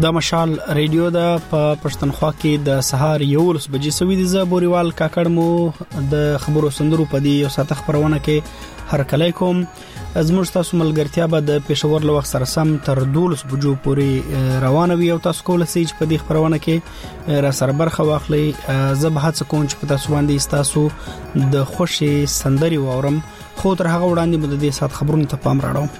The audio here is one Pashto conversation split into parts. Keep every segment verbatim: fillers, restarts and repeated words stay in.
د مشال ریډیو د په پښتونخوا کې د سهار یولس بجې سوي د زبوريوال کاکړ مو د خبرو سندرو په دی یو ساعت خبرونه کې هر کله کوم زموږ تاسو ملګرتیا به د پېښور له وخت سره سم تر دولس بجو پورې روانه وي او تاسو کول سي چې په دې خبرونه کې را سره برخه واخلي. زه به هڅه کوم چې په تاسو باندې تاسو د خوشي سندري وورم خو تر هغه وړاندې مده دې سات خبرونه ته پام راړم.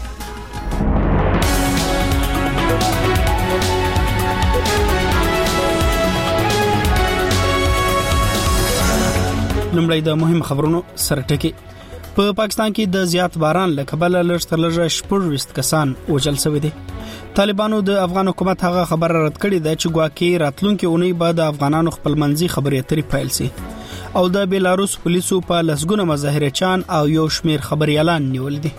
لمړی د مهم خبرونو سرټکی. په پاکستان کې د زیات باران له کبله لږ تر لږه شپږ کسان وژل شوي دي. طالبانو د افغان حکومت هغه خبره رد کړې ده چې ګواکې راتلونکي اونۍ بعد د افغانانو خپلمنځي خبرې اترې پیل شي او د بیلاروس پولیسو په لسګونه مظاهرچیان او یو شمیر خبريالان نیول دي.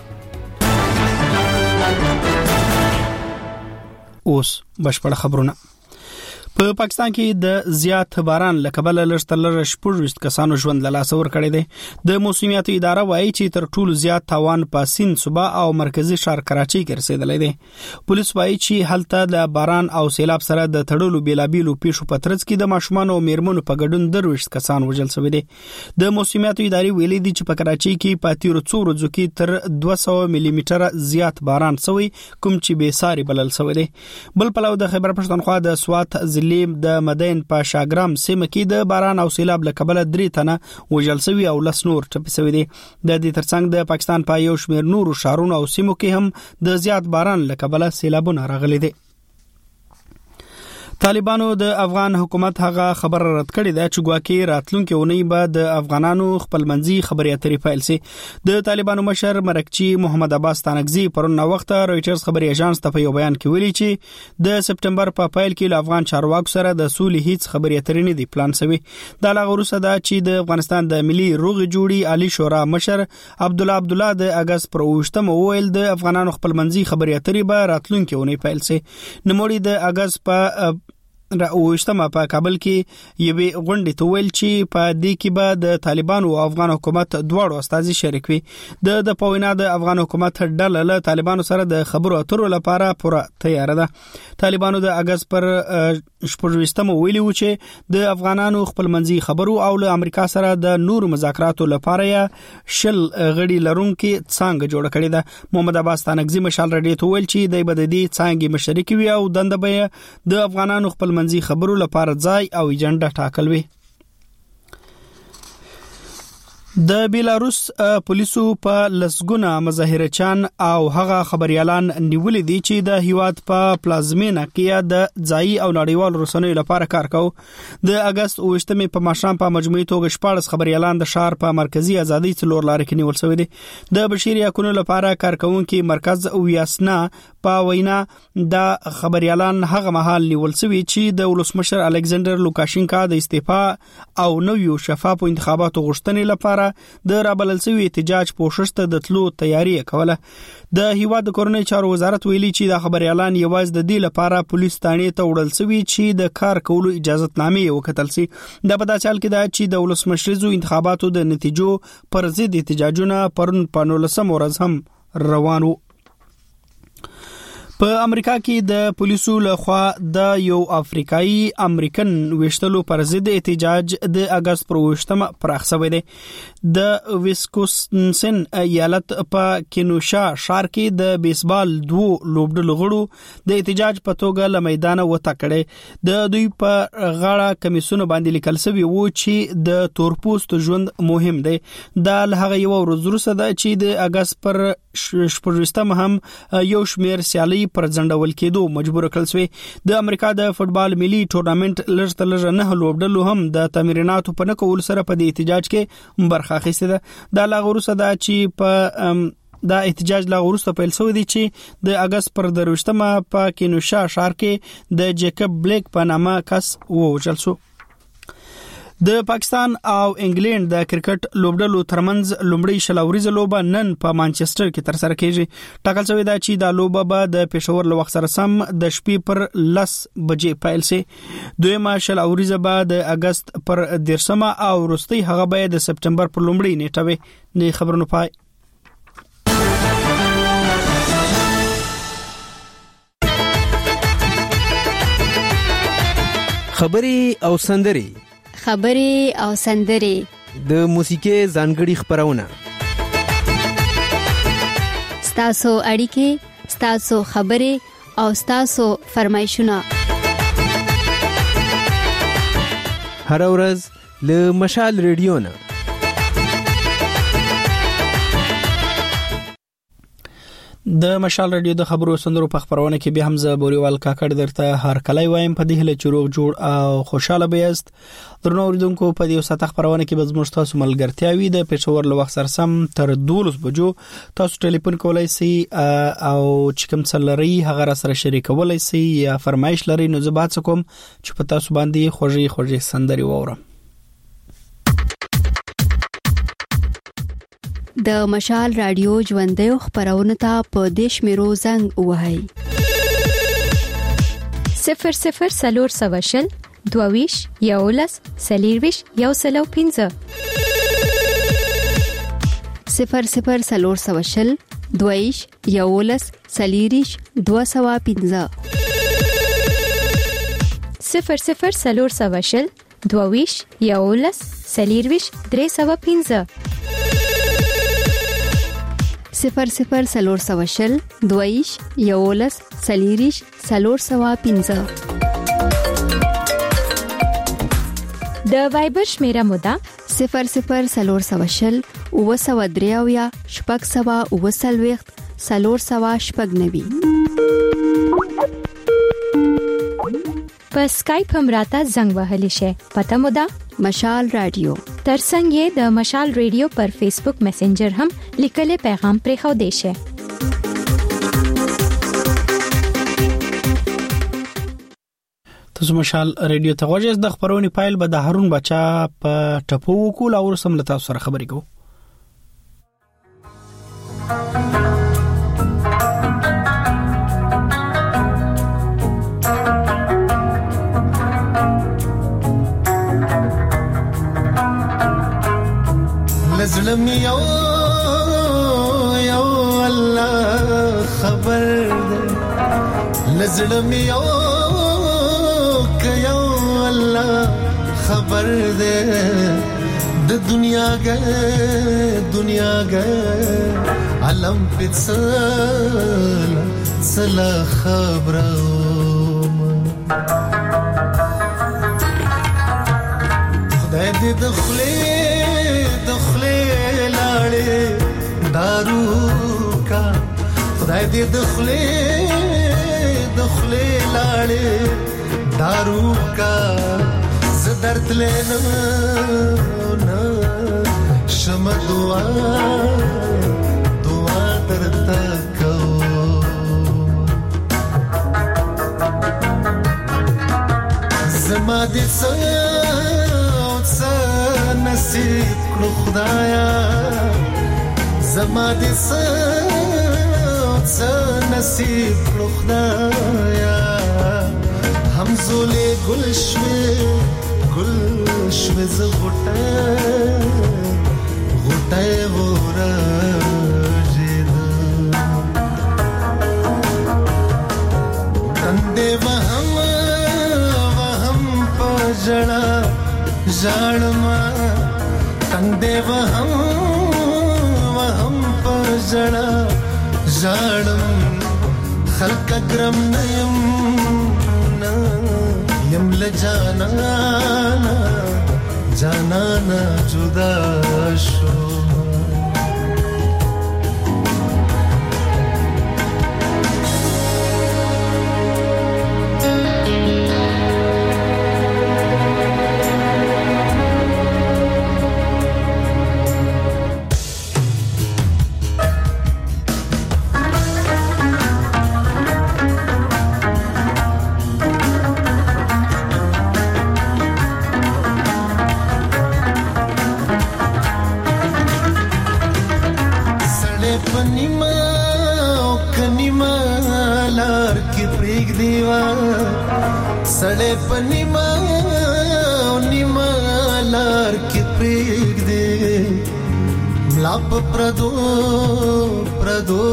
اوس بشپړ خبرونه. په پاکستان کې د زیات باران له کبله لږ تر لږه شپږ کسانو ژوند له لاسه ورکړی دی. د موسمیات اداره وایي چې تر ټولو زیات تاوان په سین صوبا او مرکزی ښار کراچۍ کې رسیدلی دی. پولیس وایي چې هلته د باران او سیلاب سره د تړلو بیلابیلو پیښو په ترڅ کې د ماشومان او میرمنو په ګډون درويشت کسان وژل شوي دي. د موسمیات ادارې ویلي دي چې په کراچۍ کې په تیرو څو ورځو کې تر دوه سوه ملي میټره زیات باران شوی کوم چې بې ساري بلل شوی دی. بل پلو د خیبر پښتونخوا د سوات لیم د مدین په شاګرام سیمه کې د باران او سیلاب له کبله درې تنه وژل شوي او لس نور ټپي شوي دي. د دې ترڅنګ د پاکستان په یو شمېر نورو ښارونو او سیمو کې هم د زیات باران له کبله سیلابونه راغلي دي. طالبانو د افغان حکومت هغه خبر رد کړی دی چې ګواکې راتلونکي اونۍ به د افغانانو خپلمنځي خبرې اترې پیل شي. د طالبانو مشر مرکچی محمد عباس تانکزی پرون وخت رويټرز خبري اژانس ته په یو بیان کې ویلي چې د سپټمبر په پیل کې له افغان چارواکو سره د سولې هیڅ خبرې اترې نه دي پلان شوی. د لاغوروسه دا چې د افغانستان د ملي روغ جوړي عالی شورا مشر عبد الله عبد الله د اگست پر اوشتم ویل د افغانانو خپلمنځي خبرې اترې به راتلونکي اونۍ پیل شي. نموړي د اگست په راوښتمه په کابل کې یوې غونډې ته ویل چې په دې کې به د طالبانو او افغان حکومت دواړو استازي شریک وي. د د پوینا د افغان حکومت ډله له طالبانو سره د خبرو اترو لپاره پوره تیار ده. طالبانو د اگست پر شپږم ویلي و چې د افغانانو خپلمنځي خبرو او له امریکا سره د نور مذاکراتو لپاره یې شل غړي لرونکي څنګه جوړ کړی ده. محمد عباس تانکزی مشال رډي ته ویل چې د بددي څنګه مشرک وي او دنده به د افغانانو خپل منځي خبرو لپاره ځای او ایجنډا ټاکل وي. د بیلاروس پولیسو په لسګونه مظاهرچیان او هغه خبريالان نیولې دي چې د هیواد په پلازمینه کې د ځای او نړیوال رسنیو لپاره کار کوي. د اگست اوشتمې په ماشام په مجموعي توګه شپږ خبريالان د شهر په مرکزی ازادي څلور لارې کې نیول شوی دي. د بشري حقوقو لپاره کارکونکو مرکز او یاسنا په وینا د خبريالان هغه مهال نیول شوی چې د ولسمشر الکساندر لوکاشینکا د استعفا او نویو شفاف انتخاباتو غوښتنې لپاره د رابلل شوی احتجاج پوښښ ته د تلو تیاری کوله. د هیواد کورنۍ چارو وزارت ویلي چې د خبريالان یوازې د دې لپاره پولیس تانې ته وړل شوی چې د کار کولو اجازه نامې وکتل شي. د په داسې حال کې دا چې د ولسمشریزو انتخاباتو د نتیجو پر ضد احتجاجونه پرون په نولسم ورځ هم روان وو. په امریکا کې د پولیسو لخوا د یو افریقایي امریکن وشتلو پر ضد احتجاج د اگست پر وشتمه پراخ شوی دی. د ویسکونسن ایالت په کینوشا ښار کې د بیسبال دوه لوبډلو غړو د احتجاج په توګه له میدان وته کړي. د دوی په غاړه کمیسونه باندې لیکل شوی وو چې د تورپوست ژوند مهم دی. د هغه یو ورځ وروسته د چې د اگست پر شپږم هم یو شمیر سیالي پر ځندول کېدو مجبور کړل شوی. د امریکا د فوتبال ملي ټورنمنت لږ تر لږه نه لوبډلو هم د تمریناتو په نکول سره په دې احتجاج کې برخه اخیسته ده. د لاغوروسه دا چې په دا احتجاج لا وروسته پیل شوی دی چې د اگست پر دروشتمه په کینوشا ښار کې د جیکب بلیک په نامه کس ووژل شو. د پاکستان او انګلند د کرکټ لوبډلو ترمنځ لومړی شلوريزه لوبه نن په مانچستر کې تر سره کیږي. ټاکل شوی دا چې دا لوبه به د پېښور له وخت سره سم د شپې پر لس بجې پیل شي. دویمه شلوريزه به د اگست پر دیرشمه او وروستۍ هغه به د سپټمبر پر لومړۍ نیټه وي. نه خبرونه پای. خبري او سندري خبري او سندري د موسیقي ځانګړي خبرونه ستاسو اړیکې ستاسو خبري او ستاسو فرمایشونه هر ورځ له مشال ریډیو نه د مشال رادیو د خبرو سندرو په خبرونه کې به حمزه بوريوال کاکړ درته هر کله وایم په دې له چروغ جوړ او خوشاله بیاست درنو اوریدونکو په دې ساته خبرونه کې به زموږ تاسو ملګرتیا وي د پېښور له وخت سره سم تر دولس بجو تاسو ټلیفون کولای شئ او چې کوم څه لري هغه سره شریکولای شئ یا فرمایش لري نو زه به کوم چې په تاسو باندې خوږی خوږی سندري وورم د مشال رادیو ژوندې خبرونه ته په دیش میرو زنګ وهاي صفر صفر سلور سواشل دوویش یولس سلیرویش یو سلو پینزه صفر صفر سلور سواشل دوویش یولس سلیریش دو سوا پینزه صفر صفر سلور سواشل دوویش یولس سلیرویش درې سوا پینزه صفر صفر سلور سواشل دویش یولس سلیریش سلور سوا پینزه د وایبر شمیره مودا صفر صفر سلور سواشل او سوا دریاویا شپږ سوا او سلويخت سلور سوا شپږ نوي په اسکایپ هم راته زنګ وهلی شي پته مودا مشال رادیو ترڅنګ یې د مشال رادیو پر فیسبوک میسنجر هم لیکلي پیغام پرې خو دی شي تاسو مشال رادیو ته غوښتل د خبرونې فایل به د هارون بچا په ټپو کول او سم لته سره خبرې کوو لزلم یو یو الله خبر ده لزلم یو ک یو الله خبر ده د دنیا ګه دنیا ګه علم پڅل سلا خبرو خدای دې دخلې دارو کا خدای دې دخلې دخلې لاړې دارو کا زدرت لنه نه شم دعا دعا درته کو زما دې څه څه نصیب کړو خدایا زما دې څه څه نصیب کړو خدایا همزولې ګل شوې ګل شوې ز غټه غټه ورځې تندې وهم وهم پجړه ژړما تندې وهم زړه ژړم خلک ګرم نیم نه یم لجانا جانا نه جدا شو سړې پنیما نیما لار کې پریګ دې ملا په پردو پردو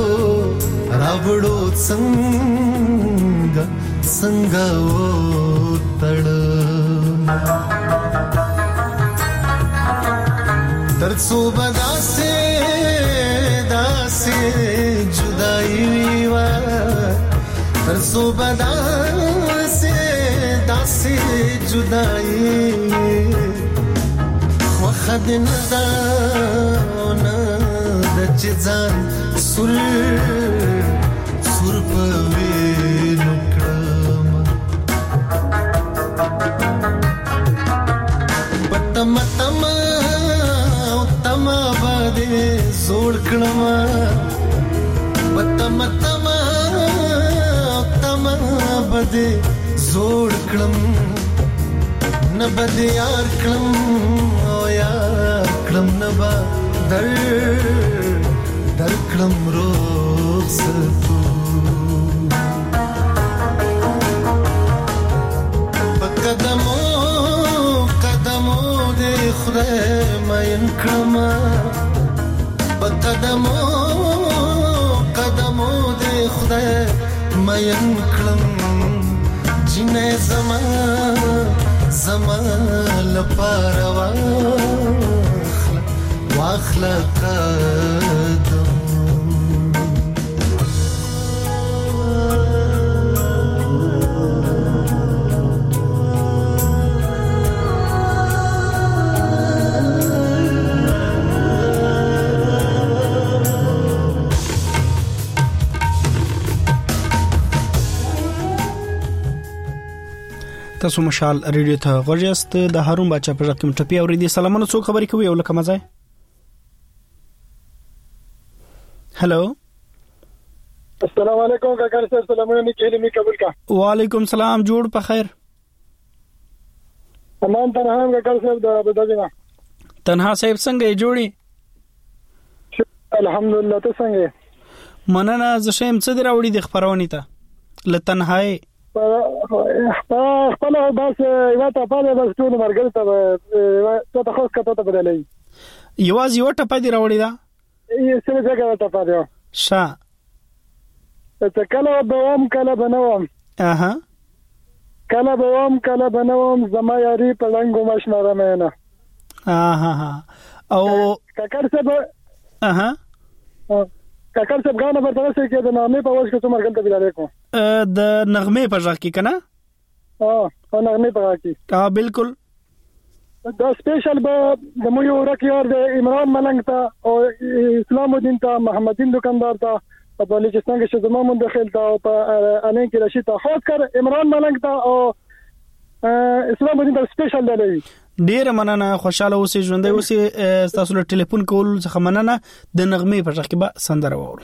راوړو څنګه څنګه و تړ ترڅو بداسه داسه جدائی وا ترڅو بداسه داسه جدائی خو خدن دا نه د چزان سر سر په وینو کړم پتم تم تم باندې زوړ کړم پتم تم تم باندې زوړ کړم نه بده یار کړم او یار کړم نه با در در کړم روح ستو قدمو قدمو دې خدای مې کړم قدمو قدمو دې خدای مې کړم جنې زما زما لپاره واخلا واخلا قدم تاسو مشال ریډیو ته غوښیاست د هارون بچا په ځکه مټپی اوریدي سلامونه څوک خبرې کوي یو لکه مزه هالو السلام علیکم کاکا صاحب سلامونه نیکی می قبول کا وعلیکم سلام جوړ په خیر تمام تنها کاکا صاحب د بدلنه تنها صاحب څنګه جوړي الحمدلله ته څنګه مننه زه شم څه دی راوړي د خبرونه ته لتنهای خپل بس یو ته پاله بس ټول مرګل ته ته ته خاص کته ته بدلې یواز یو ټپه دی راوړی دا یې څه ځای ته پاره شا ته کله بوم کله بنوم اها کله بوم کله بنوم زما یاري په لنګو مشمره مینه اها او کاکر صاحب اها کاکر صاحب غاڼه ورته څه کې د نامې په واسطه څومره غلطه بلاره کو د نغمه په ځکه کې کنه ها او نغمه په ځکه کې ها بالکل دا سپیشل به د مو یو راکیار د عمران ملنګ ته او اسلام الدین ته محمدین دکاندار ته په بلوچستان کې چې زموږ مدخل ته او په انین کې رشید ته خاص کر عمران ملنګ ته او اسلام الدین ته سپیشل دی ډیر مننه خوشاله اوسې ژوندۍ اوسې تاسو له ټلیفون کول څخه مننه د نغمه په ځکه به سندره وورو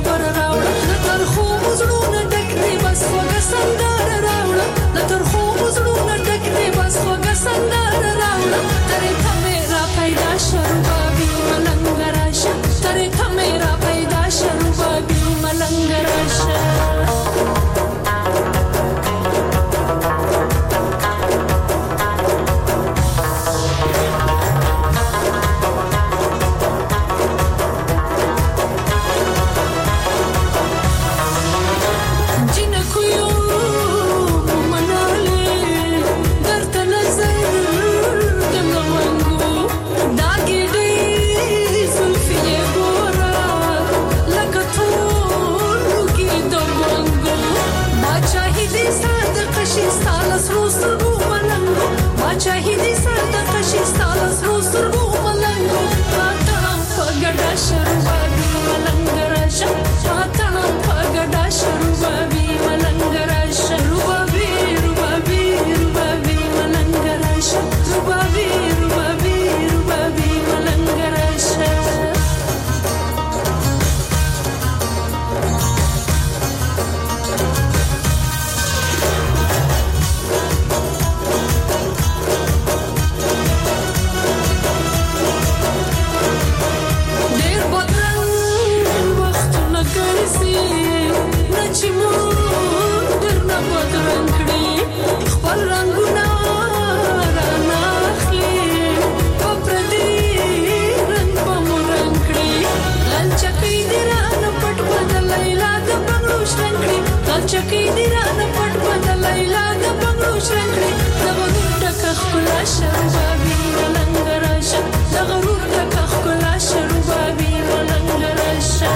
خو مزړونه ټک دی بس وګ سندره راوړه د تر خو شرنګړي غلچکی دی رانه پټ بدلای لا د بنگړو شرنګړي د غرور ټک خلا شربابي ملنګ راشه د غرور ټک خلا شربابي ملنګ راشه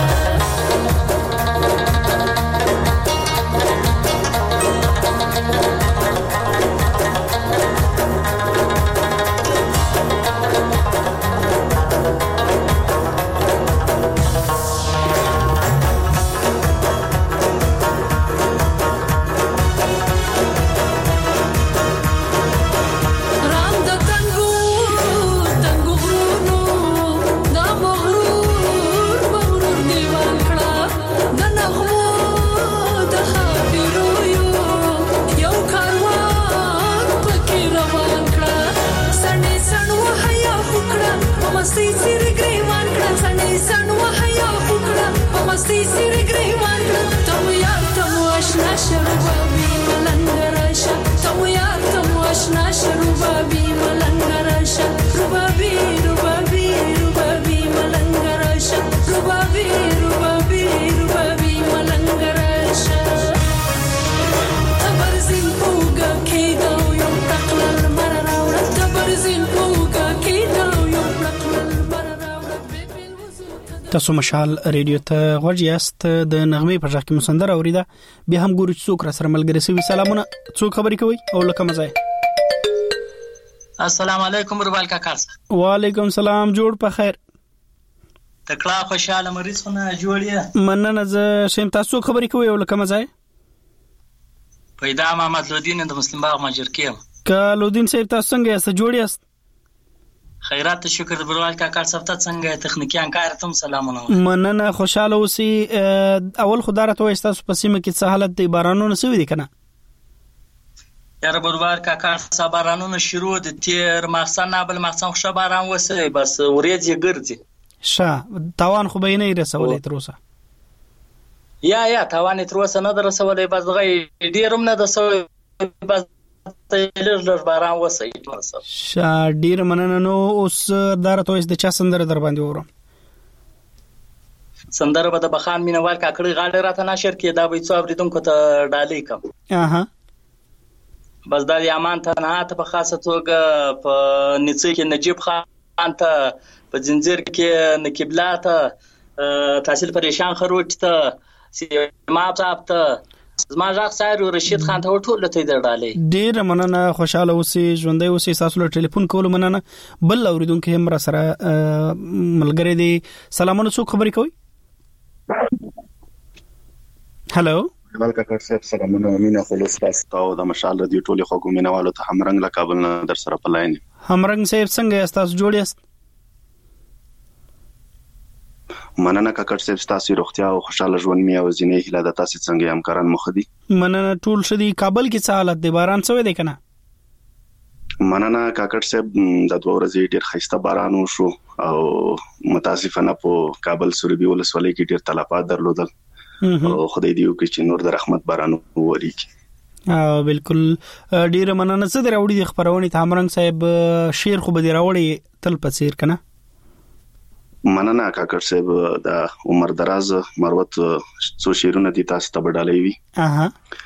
تاسو مشال ریډیو ته غوږ یاست د نغمه په ځای کې مسندر اوریدا بیا هم ګورو څوک را سره ملګری سوي سلامونه څوک خبرې کوي او لکه مزه السلام علیکم ربال کاکا وعلیکم سلام جوړ په خیر تکلا خوشاله مریض خونه جوړیه مننه ز شیم تاسو خبرې کوي او لکه مزه پیدا محمد لودین د مسلم باغ ماجر کیم ک لودین صاحب تاسو څنګه یاست جوړ یاست خیرات شکر د بروال کاکا صاحب ته څنګه تخنیکی انکار تم سلامونه مننه خوشاله اوسئ اول خدای ته تاسو په سیمه کې څه حالت دی بارانونه سوي دي کنه یاره بروال کاکا صاحب بارانونه شروع د تیر مخسن نه بل مخسن خو باران وسه بس ورېځي ګرځي شه تاوان خو به نه رسولې تر اوسه یا یا تاوان تر اوسه نه رسولې بس غي ډیرم نه د سوي بس تلر باران وسه شه ډیر مننه نو اوس دار ته د چا سندره در باندې ورم سندره به د بخان مینوال کاکړي غاړه راته نشر کې دا وې څو اوریدونکو ته ډالې کم اها بس دا یامان ته نه ته په خاصه توګه په نڅې کې نجیب خان ته په زنجیر کې نقبلات تحصیل پریشان خروټ ته سیما صاحب ته زما ځاخ سایرو رشید خان ته ټول ته درډالې ډیر مننه خوشاله اوسئ ژوندۍ اوسئ تاسو له ټلیفون کول مننه بل اوریدونکو هم را سره ملګری دي سلامونه څوک خبرې کوي هالو ولکه کار صاحب سلامونه مینا خلاص تاسو او د مشال دی ټولي خو ګومینوالو ته همرنګ له کابل نه در سره پلاین همرنګ صاحب څنګه یاست تاسو جوړ یاست مننه کاکړ صاحب تاسو روغتیا او خوشاله ژوند می او زینې هیله د تاسو څنګه همکاران مخدي مننه ټول شدي کابل کې څه حالت دی باران څه دی کنه مننه کاکړ صاحب د دوه ورځې ډیر خسته باران وشو او متاسفانه په کابل سوربي ولسوالۍ کې ډیر تلفات درلودل او خدای دې وکړي چې نور د رحمت باران ووريږي اه بالکل ډیر مننه څه دراوړي د خبرونه تامرنګ صاحب شیر خو به دراوړي تل پڅیر کنه مننه کاکړ صاحب د عمر دراز مروت څو شیرونه دي تاسو ته بدلې وي اها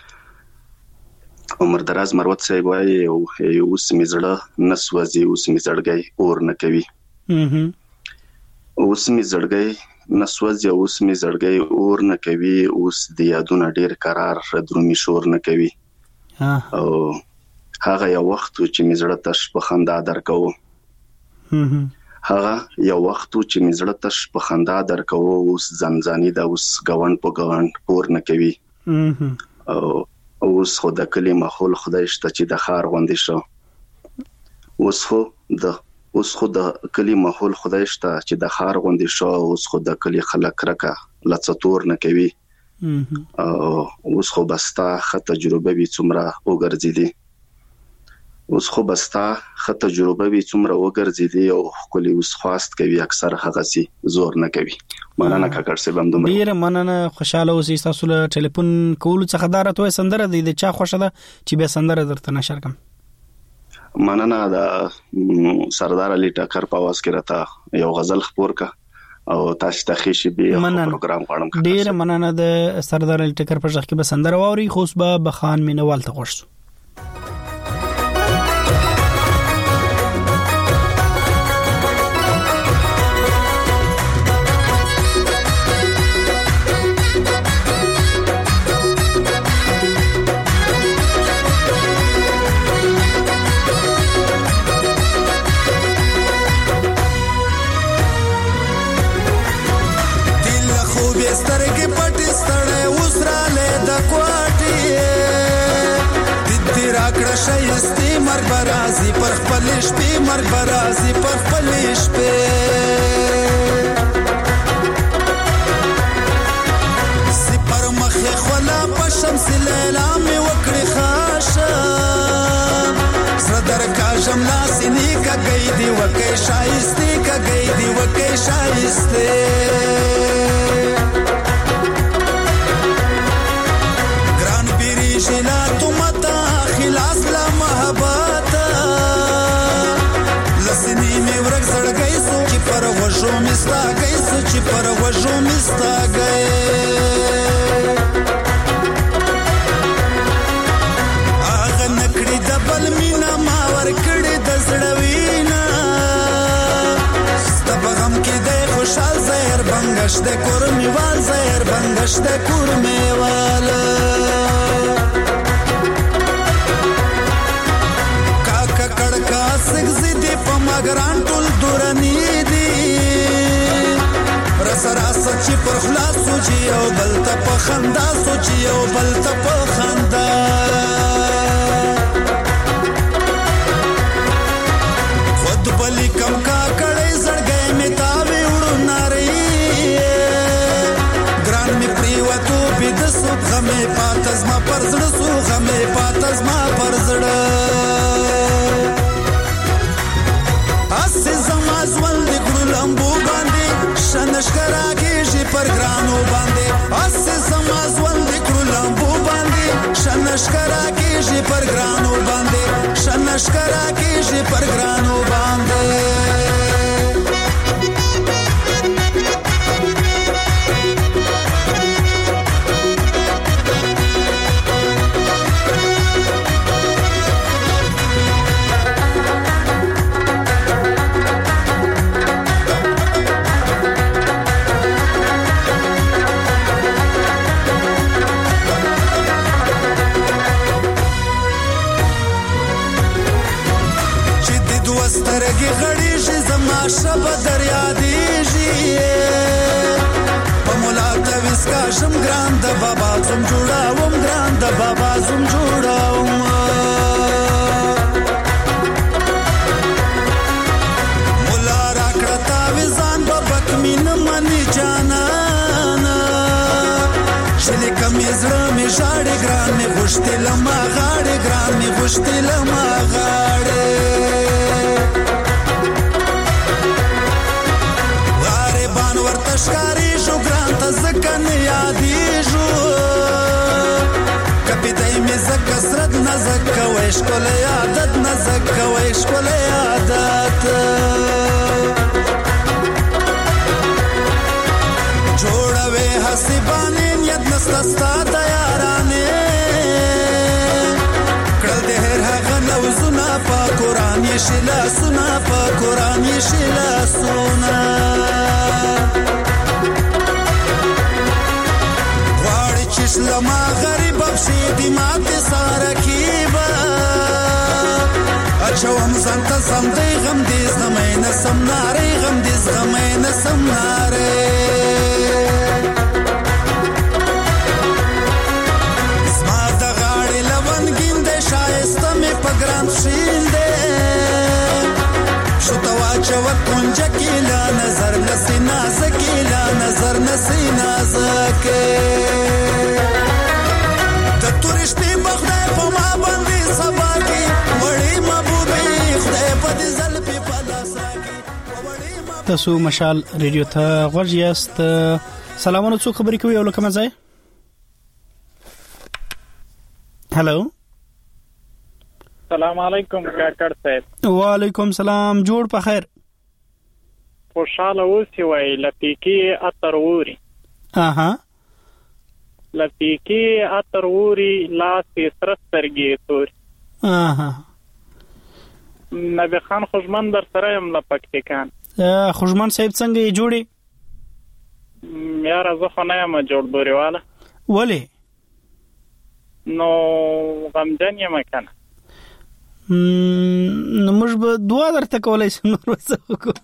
عمر دراز مروت صاحب وايي او اوس میزړه نسوځي اوس میزړګي اور نه کوي اها اوس میزړګي نسوځي اوس میزړګي اور نه کوي اوس د یادونه ډیر قرار درومي شور نه کوي او هغه یو وخت چې میزړه تش په خندا درکو اها هغه یو وخت چې میزړه تش په خندا درکو اوس زمزاني د اوس غوان په غوان پور نه کوي او اوس خو د کلی ماحول خدای شته چې د خار غوندې شو اوس خو د اوس خو د کلی ماحول خدای شته چې د خار غوندې شو اوس خو د کلی خلک رکه لڅتور نه کوي او اوس خو بستا خه تجربه وی څومره وګرځیدي اوس خو بستا خه تجربه وی څومره وګرځیدي او کلی اوس خواست کوي اکثر هغه سي زور نه کوي مننه کاکړ صاحب هم دومره ډیر مننه خوشاله اوسئ تاسو له ټلیفون کول څخه دارته وي سندره دی د چا خوښه ده چې به سندره درته نشر کوم مننه د سردار علي ټکر په واس کې راته یو غزل خبر کا او تاسو ته خېشي به پروګرام غواړم. ډیر مننه د سردار الټکر په ځخ کې بسندر ووري خو به بخان مینوال ته غوښتو. شایستی مرگ برازی پر خپلش پی مرگ برازی پر خپلش پی سی پر مخی خولا پا شمس لیلا می وکڑی خاشا سردر کا جملا سینی کا گئی دی وکی شایستی کا گئی دی وکی شایستی گران بیری جلا تو متا خلاص لا محبت لسنی می ورک زړ گئی سو چې پر وژو مستا گئی سو چې پر وژو مستا گئی اغه نکړی د بل مینا ما ور کړی د زړه وینا ستبغم کې د خوشحال زهر بنگش د کور میوال زهر بنگش د کور میوال مگران ټول دورانی دی رس راس چې پر خلاص سوچي او بل ته په خندا سوچي او بل ته په خندا خود بلی کم کا کړي زړګي می تاوي وړو ناري ګران می پریوتو بيد سو غمه پاتز ما پرزړ سو غمه پاتز ما پرزړ اسه زما زول د ګړو لمبو باندې شنشکرا کېږي پر ګرانو باندې اسه زما زول د ګړو لمبو باندې شنشکرا کېږي پر ګرانو باندې شنشکرا کېږي پر ګرانو باندې سترګي غړيږي زما شپه دریا دیږي په مولا ته وسکا شم ګران د بابا زم جوړاوم ګران د بابا زم جوړاوم مولا راکړه تا وزان بابک مين مني جانانا شلي کمې زړه مې شاړې ګران مې غوښتې لما غاړې ګران مې غوښتې لما غاړې شکاری شو ګران ته زکه نه یادېږو کپی دای مې زکه سرد نه زکه وای ښکلی عادت نه زکه وای ښکلی عادت جوړوې هسې بانې نیت نسته ستا د یارانې کړل د هر هغه لوزونه په قرآن یې شي لاسونه په قرآن یې شي لاسونه لما غریب بشي دی ماته ساره کیبا اچو هم زنت سم دی غم دی زمین سم ناری غم دی زمین سم ناری زما د غاړې لونګین دی شایسته مې په ګران شین دی شو تواچو کنجه کی لا نظر نسی نازکی لا نظر نسی نازکی تاسو مشال ریډیو ته غوږ یاست. سلامونه څو خبرې کوي او لکه مزه هالو السلام علیکم کاکړ صاحب. وعلیکم سلام جوړ په خیر. خوشاله اوسې وای لپیکی اتر ووري اها لپیکی اتر ووري لاس سر سترګې تور اها نبی خان خوشمن در سره يم لپکتکان خوشمن صاحب څنګه یې جوړي یاره زه خو نه یم جوړ بوريواله ولې نو غمجن یم کنه نو موږ به دعا درته کولای شو نور څه وکړو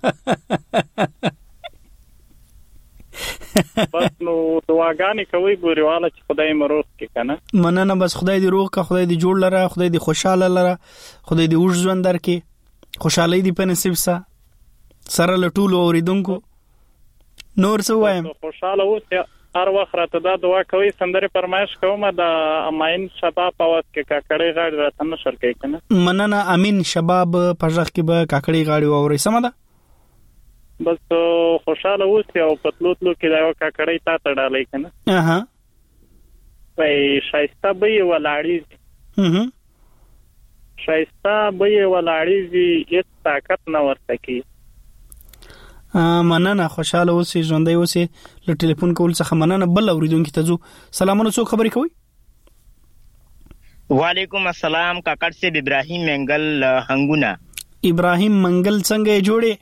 بس نو دعاګانې کوي بوريواله چې خدای مې روغ کړي کنه مننه بس خدای دې روغ کا خدای دې جوړ لره خدای دې خوشاله لره خدای دې اوږد ژوند درکړي خوشالۍ دې په نصیب سه سره له ټولو اوریدونکو نور څه وایم خوشاله اوسې هر وخت راته دا دعا کوي سندرې فرمایش کوم د امین شباب اواز کې کاکړې غاړي راته نشر کوي کنه مننه امین شباب پرځخ کې به کاکړې غاړي ووري سم ده بس خوشاله اوسې او پتلوتلو کې دا یو کاکړې تا ته ډالې کنه اها وای شایسته به ولاړی اها شایسته به ولاړی هیڅ طاقت نه ورته کی مننه خوشاله اوسې ژوندۍ اوسې له ټلیفون کول څخه مننه بل اوریدونکو ته ځو سلامونه څوک خبرې کوي وعلیکم السلام کاکړ سے ابراهیم منګل هنګونه ابراهیم منګل څنګه جوړې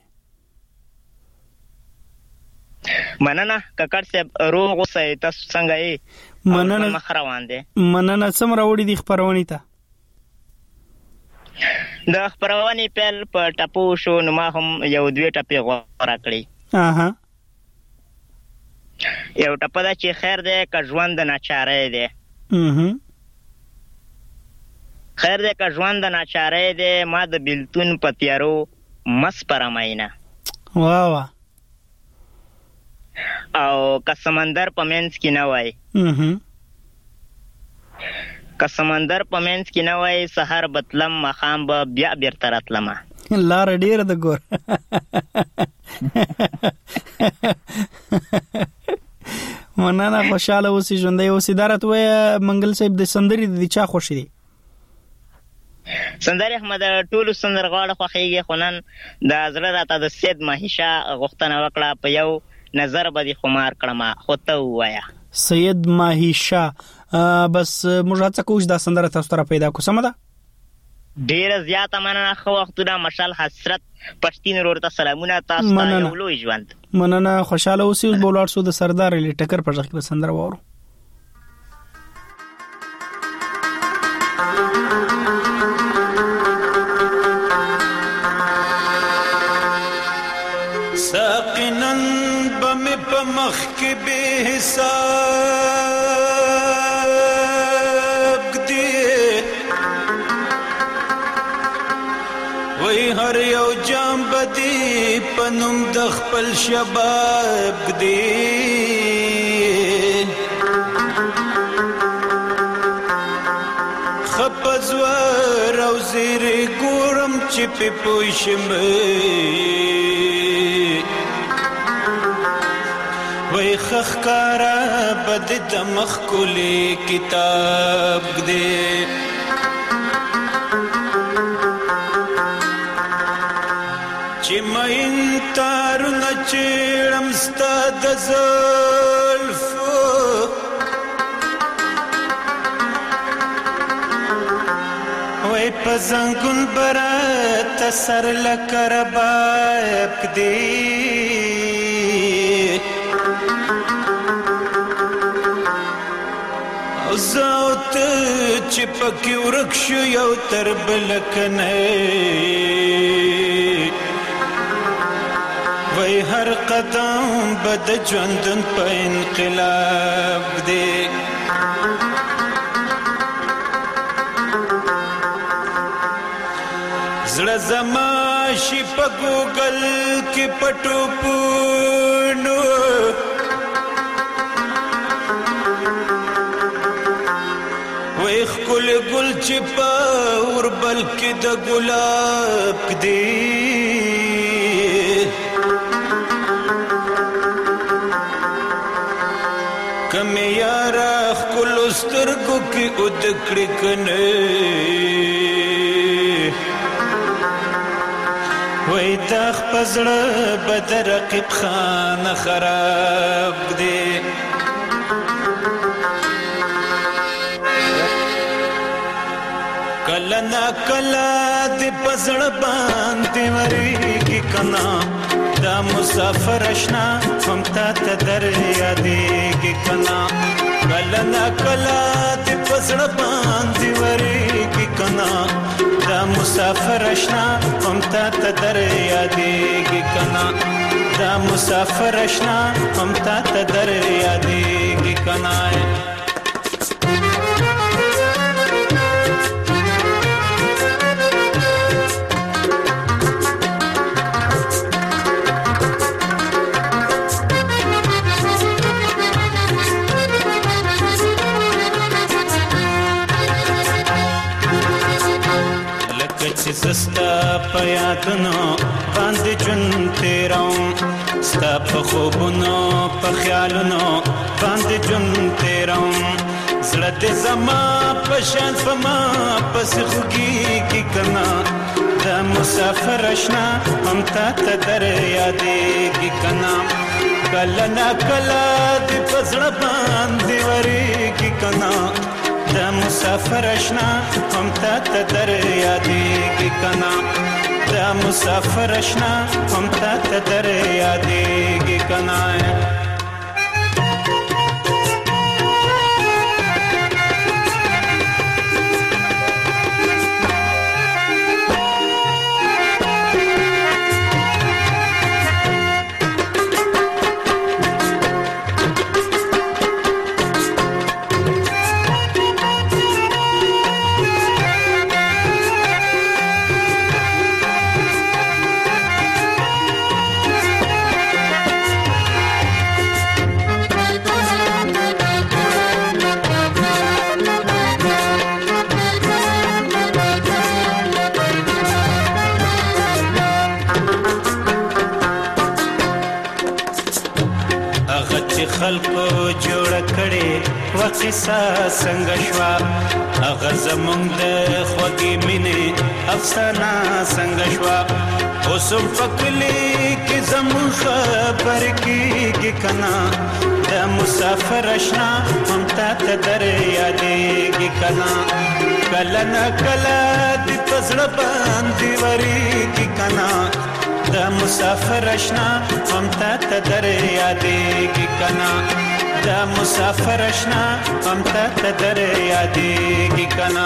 مننه کاکړ سے روغ اوسې تاسو څنګه یې مننه مخ روان دي مننه سم راوړي دي خبرونه ته د خبرونې پیل په ټاپو شو نو ما هم یو دوی ټاپې غوړه کړې اها یو ټاپه دا چې خیر دی که ژوند ناچارې دی اها خیر دی که ژوند ناچارې دی ما د بیلتون په تیارو مس پرماینه واه واه او که سمندر په منځ کې نه وای اها که سمندر په منځ کې نه وای سحر بتلم مخام به بیا بیرته راتلم لار ډیر د ګور مننه خوشاله اوسې ژوندۍ اوسې دارت وای منګل صاحب د سندري د چا خوشي دي سندري احمد ټولو سندرغاړو خوښيږي خو نن د زړه راته د سید ماهیشا غوښتنه وکړه په یو نظر باندې خمار کړم خو ته وایا سید ماهیشا بس موږ هڅه کوو دا سندره تاسو ته پیدا کو سم ده ډیر زیاته مننه خو وختونه مشال حسرت پښتین ورته سلامونه تاسو ته یو لوی ژوند مننه خوشاله اوسئ اوس بولار سو د سردار علی ټکر پرځخ کې سندره وورو ساقنن بم په مخ کې به حساب دی وای هر یو جام بدی پنوم د خپل شباب دی خپزور او زیر ګورم چې په پوښم وای خخکارا بد د مخ کولی کتاب دی چې مین تار نچړم ستاد زلف وای پزنګون برات سر لکرباب دی زاوت چې پکې ورک شو یو تر بلکنه وای هر قدم بد ژوندون په انقلاب دی زړه زما شي په ګوګل کې پټو پونو وای خل ګل چې په ور بلکې د ګلاب دی کم یارا خل سترګو کې ود کړې کنه وای د خپزړه بدر رقیب خان خراب دی کله نا کله د پزړه باندې وریږي کنا دا مسافر اشنا هم تا ته در یادېږي کنا کله نا کله د پزړه باندې وریږي کنا دا مسافر اشنا هم تا ته در یادېږي کنا دا مسافر اشنا هم تا ته در یادېږي کنا سستا په یادونو باندې جون تیروم ستا په خوبونو په خیالونو باندې جون تیروم زړه دې زما په شان په ما پسې خوږېږي کنا دا مسافر اشنا هم تا ته در یادېږي کنا کله نا کله دې په زړه باندې وریږي کنا دا مسافر اشنا هم تا ته در یادېږي کنا دا مسافر اشنا هم تا ته در یادېږي کنا خلکو جوړ کړي وقصه څنګه شوا هغه زمونږ د خوږې مینې افسانه څنګه شوا اوس هم په کلي کې زمونږ خبرې کېږي کنا د مسافر اشنا هم تا ته در یادېږي کنا کله نه کله د په زړه باندې وریږي کنا دا مسافر اشنا هم تا ته در یادېږي کنا دا مسافر اشنا هم تا ته در یادېږي کنا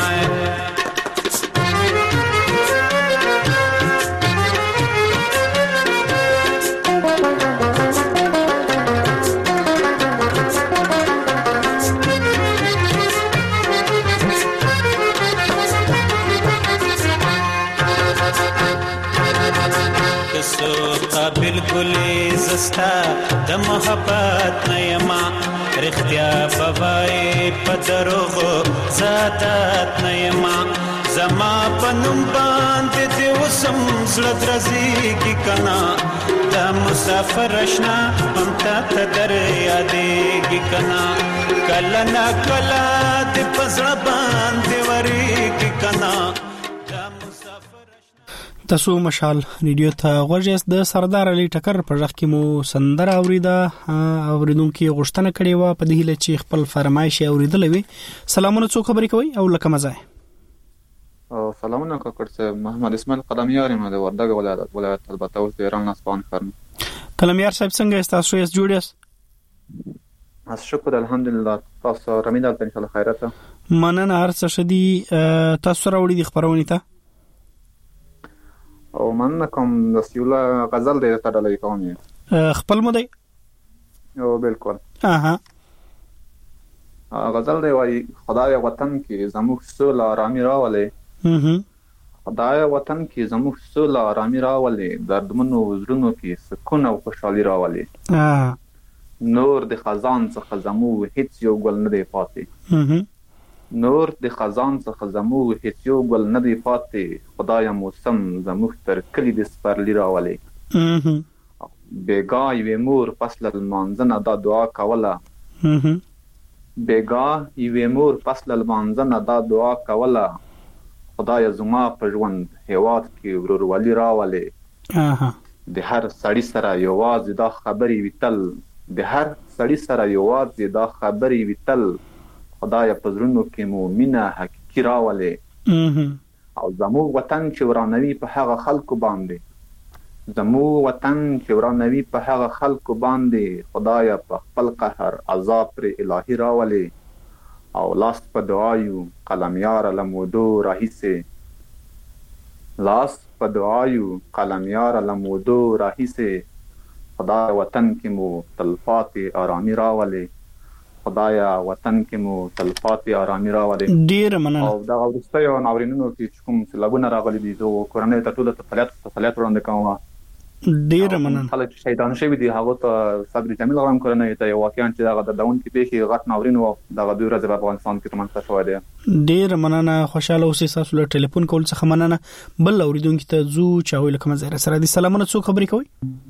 بالکل زستا د محبت نیما رختیا بوای په دروغو ذاتات نیما زما پنوم باندې دی وسم زړه درځيږي کنا د مسافر اشنا هم تا ته در یادېږي کنا کله نا کله د پزړه باندې وریږي کنا تاسو مشال ریډیو ته غوږیاست د سردار علي ټکر په ځخ کې مو سندره اوریده اوریدونکو غوښتنه کړې و په دې لچې خپل فرمایش اوریدل وی سلامونه څو خبرې کوي او لکه مزه او سلامونه کاکړ محمد اسماعیل قلمیار یم د وردګ ولایت ولایت البته اوس د ایران نسبان فرم قلمیار صاحب څنګه تاسو یې جوړ یاست اس شکر الحمدلله تاسو رمید ان شاء الله خیرته مننه هر څه شدي تاسو راوړي د خبرونه ته او من کوم د سیولا غزل دی ته ډالۍ کوم خپل مو دی او بالکل اها غزل دی وای خدای وطن کې زموږ سول آرامي راولي اها خدای وطن کې زموږ سول آرامي راولي دردمنو وزرونو کې سکون او خوشحالي راولي اه نور د خزان څخه زموږ هیڅ یو ګل نه دی پاتې اها نور د خزان څخه زموږ هیڅ یو ګل نه دی پاتې خدای موسم زموږ تر کلی د سپرلی راولي بیګا یوې مور فصل المانځنه دا دعا کوله بیګا یوې مور فصل المانځنه دا دعا کوله خدای زما په ژوند هیواد کې ورورولي راولي اها د هر سړی سره یوازې دا خبرې ویتل د هر سړی سره یوازې دا خبرې ویتل خدای په زړونو کې مو مینه حقیقي راولې او زموږ وطن چې ورانوي په هغه خلکو باندې زموږ وطن چې ورانوي په هغه خلکو باندې خدای په خپل قهر عذاب پر الهي راولې او لاس په دعایو قلمیار لمودو راهیسه لاس په دعایو قلمیار لمودو راهیسه خدای وطن کې مو تلفاتې آرامي راولې خدای وطن کې مو تلفاتې آرامي راولې. ډیر مننه. او دا ورستیو ناورینونو کې کوم سیلابونه راغلي دي زه کورنۍ ته ټول تفصیلات تفصیلات وړاندې کوم. ډیر مننه. خلک شهیدان شوي دي هغه ته صبر جمیل غوړم کورنۍ ته یو واقعا چې دا د داون کې پیښې غټ ناورین و دا د ورځې په افغانستان کې ترمنځ شوی دی. ډیر مننه. خوشاله اوسئ. تاسو له ټلیفون کول څخه مننه. بل اوریدونکو ته زو چاوي لکه مزه سره دي سلامونه څو خبرې کوي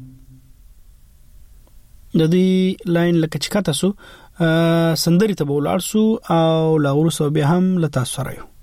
د دې لاین لکه چې کاته سو سندري ته بولار سو او لاورو سو به هم لتا سره یو.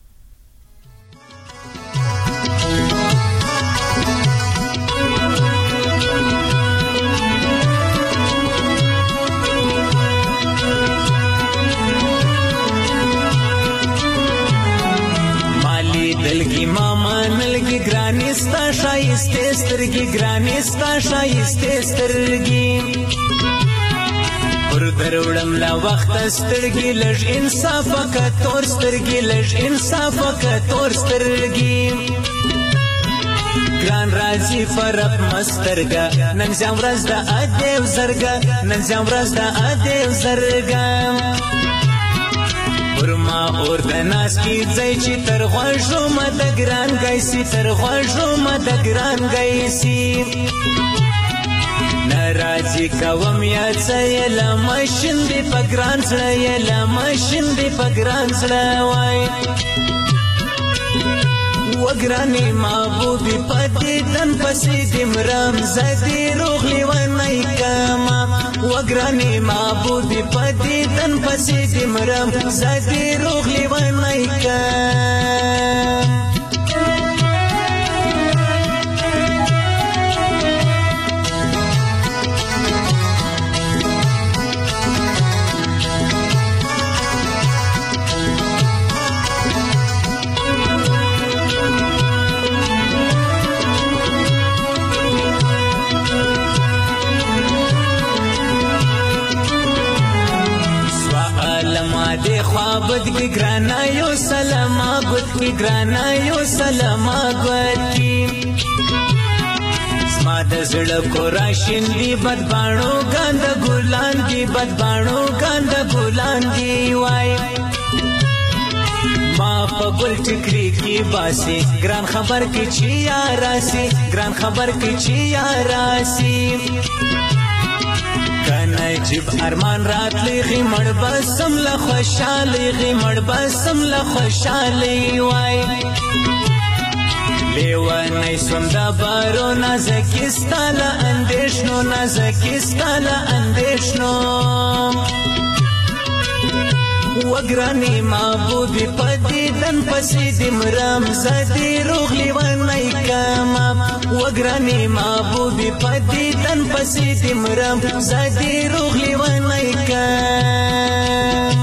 دلگی ماما نلگی گرانی ستا شایسته سترگی گرانی ستا شایسته سترگی پر دروڑم لا وقت سترگی لج انصافا کا تور سترگی لج انصافا کا تور سترگی گران رازی فرق مسترگا نن زم راز دا ادیو زرگا نن زم راز دا ادیو زرگا ورما اور د ناس کی ځای چې تر غوښو مد ګران گایسي تر غوښو مد ګران گایسي ناراضي کوم یا ځای لا ماشین دی پګران سره لا ماشین دی پګران سره وای وګرانی محبوبي پدې دن پسې دمرام زدي روغلي ونای کما وګرانی محبوبي پدې دن پسې دمرام زدي روغلي ونای کما د خوابت کی گرانا یو سلام گت کی گرانا یو سلام گت کی سما د زړه کو راشین دی بد باڼو ګاند ګلان دی بد باڼو ګاند ګلان دی وای ما په ګل ټکری کی باسي ګران خبر کی چی یاراسي ګران خبر کی چی یاراسي کنای جب ارمان رات لغی مړ بسم له خوشالي غي مړ بسم له خوشالي وای لیوانای سوم دا بارو نازکستاله اندیشنو نازکستاله اندیشنو وګرانی محبوبي پدې دن پسې دمرام زدي روغلي ونای کما وګرانی محبوبي پدې دن پسې دمرام زدي روغلي ونای کما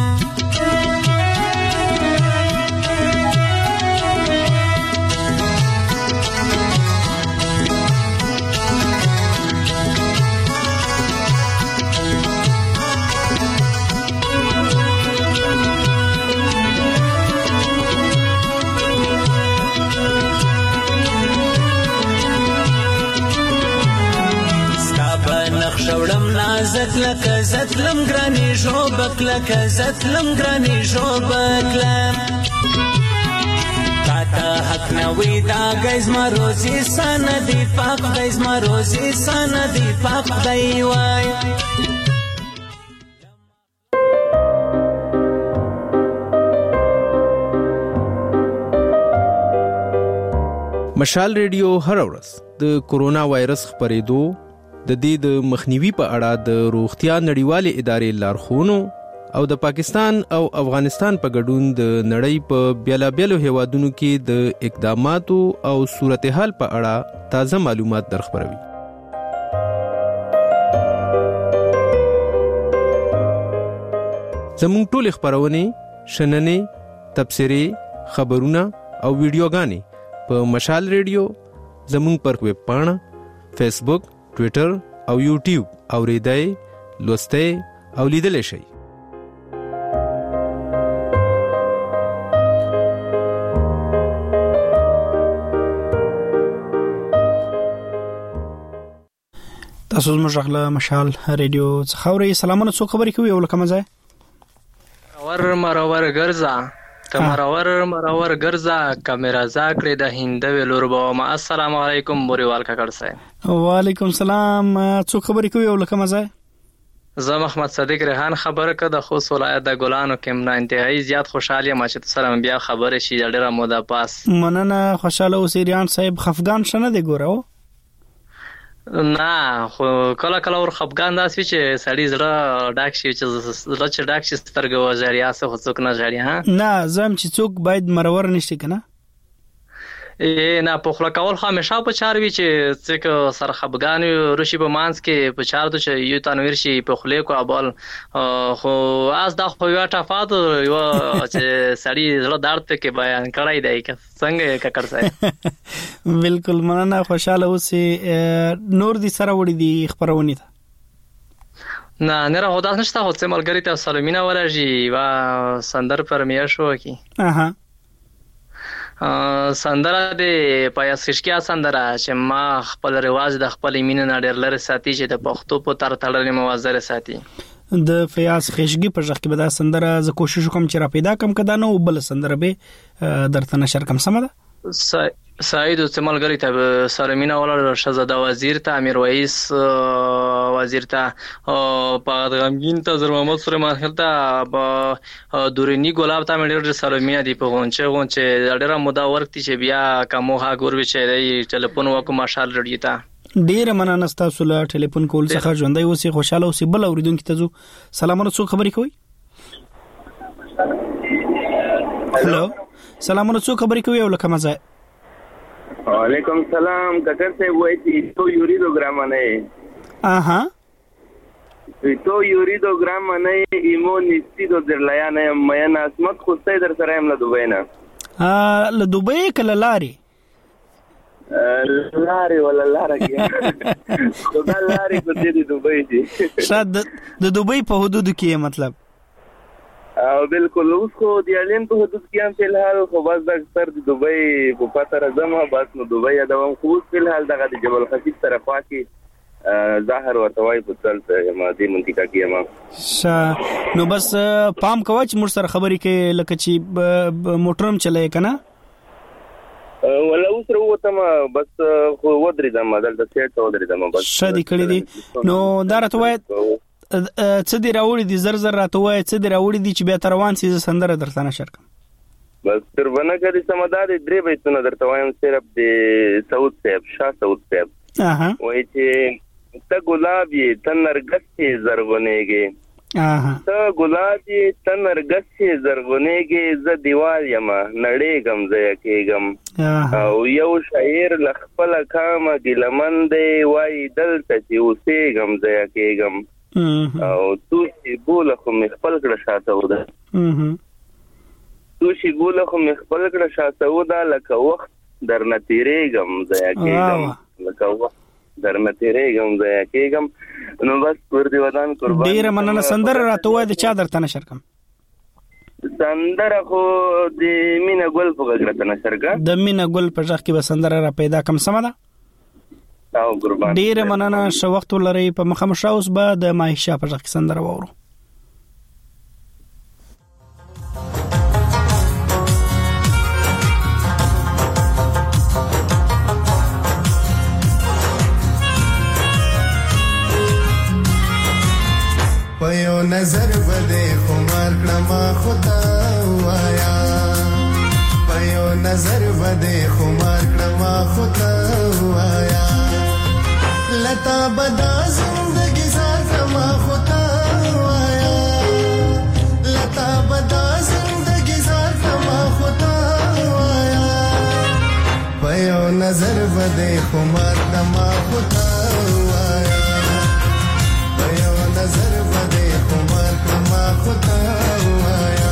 شوړم نازک لکه زتلم ګرانی ژوبک لکه زتلم ګرانی ژوبک تا حق نوی دا گیز ما روزی سان دی پاک گیز ما روزی سان دی پاک دی وای مشال ریډیو هر ورځ د کورونا وایرس خبرېدو د دې د مخنیوي په اړه د روغتیا نړیوالې ادارې لارښوونو او د پاکستان او افغانستان په ګډون د نړۍ په بیلابیلو هیوادونو کې د اقداماتو او صورتحال په اړه تازه معلومات درخبروي. زموږ ټول خبرونه شننې تبصرې خبرونه او ویډیوګانې په مشال ریډیو زموږ پر ویب پاڼه فیسبوک ټوئیټر او یوټیوب اوریدای لوستئ او لیدلئ شئ. تاسو زموږ غلا مشال ریډیو څخه اورئ. سلامونه، څو خبرې کوي او لکه مزه ور مرور ګرځا ته مرور مرور ګرځا کیمرا زاکړه د هندوی لور به. السلام علیکم بوریوال کاکړ صاحب. وعلیکم السلام. څو خبرې کوي او لکه مزه زه محمد صدیق ریحان خبره کړه د خوست ولایت د ګلانو کې نه انتهایی زیات خوشاله ما چې سره بیا خبره شي ډیره موده پاس. مننه، خوشاله اوسئ ریحان صاحب. خفګان شنه دی ګورو؟ نه خو کله کله ور خفګان داسې چې سړی زړه ډاک شي چې زړه چې ډاک شي سترګې وځي اسه خو څوک نه ژاړي. ها نه زم چې څوک باید مرور نشي کنه. ا نه په خلا کول همیشه په چار وی چې څوک سر خفګان روشي په مانس کې په چار ته چې یو تنویر شي په خله کو ابل خو از دا خو یو ټفات یو چې سړی زړه درد ته کې بیان کړای دی که څنګه ککړ صاحب. بالکل مننه، خوشاله اوسئ. نور دي سره وړي دي خبرونه ته نه نه راو داس نشته. هو څه ملګری ته سلامونه ورژي وا سندر پرمیا شو کی. اها سندره د پایاس خشکیا سندره چې ما خپل رواج د خپل مینه نړیر لري ساتي چې د پښتو په تر تړلې موازره ساتي. د فیاض خشګي په ځخ کې به دا سندره ز کوشش کوم چې را پیدا کم کدا نو بل سندره به درته نشر کم سم ده. سعید استعمال غری ته سرمینا ولا شهزاده وزیر ته امیر وایس وزیر ته په غمگین ته زر محمد سلیمان خل ته په دورنی ګلاب ته مډر سرمینا دی په غونچه غونچه ډیره مودا ورکتی چې بیا کومه غور وچې دی ټلیفون وکم ماشال رډی ته. ډیر مننه تاسو له ټلیفون کول څخه ژوندۍ اوسئ، خوشاله اوسئ. بل اوریدونکو ته زو سلامونه، څو خبرې کوي؟ هلو سلامونه، څو خبرې کوي او لکه مزه؟ وعلیکم السلام. کاکر صاحب وایي چې تو یوریدو ګرام نه اها تو یوریدو ګرام نه ایمو نیستیدو در لیانه مېنا اسمت خو ستې در سره هم له دوبۍ نه ا له دوبۍ کله لاري لاري ولا لاري خدا لاري کو دې دوبۍ دي شاید د دوبۍ په حدود کې مطلب. او بالکل اوس خو د الین په حدود کې هم په الحال خو بس د اکثر د دوبۍ په پاتره زما بس نو دوبۍ دا هم خو په الحال دغه د جبل خفیف طرفه کې ظاهر ورتوي په تل ته ما دې منطقه کې ما نو بس پام کوه چې مر سره خبرې کې لکه چې موټرم چلای کنه ولا اوس وروته ما بس خو ودرې د ما دلته سیټ ودرې د ما بس شادي کړې دي نو دا راته څه دی راوړي دي زر زر راته وای څه دی راوړي دي چې بیا تروان سي سندره درته نشر کوم. بس تر ونه کړي سمدار درې بیتونه درته وایم صرف د سعود صاحب شاه سعود صاحب اها وای چې ته ګلاب یې ته نرګس یې زرغونېږي اها ته ګلاب یې ته نرګس یې زرغونېږي زه دیوال یم نړېږم زه کېږم او یو شاعر لخپل کامه ګلمن دی وای دلته چې اوسېږم زه کېږم او تو چې بوله خو مې خپل کړه شاته وده تو چې بوله خو مې خپل کړه شاته وده لکه وخت درنه تیریږم ځای کېږم لکه وخت درنه تیریږم ځای کېږم نو بس پر دې ودان قربان. ډیره مننه. سندره راته وای د چا درته نشر کوم؟ سندره خو د مینا ګل په غږ راته نشر کوم. د مینا ګل په ځخ کې به سندره را پیدا کوم سم ده؟ او قربان. ډیره مننه. شو وخت لري په مخامخ اوس به د ماهیشا په ځخ کې سندره وورو. پيو نظر بده خمار کړما خدا وایا پيو نظر بده خمار کړما خدا وایا لتا بدا زندگی زار کړما خدا وایا نظر بده خمار دما خدا وایا په یو نظر بده خمار دما خدا وایا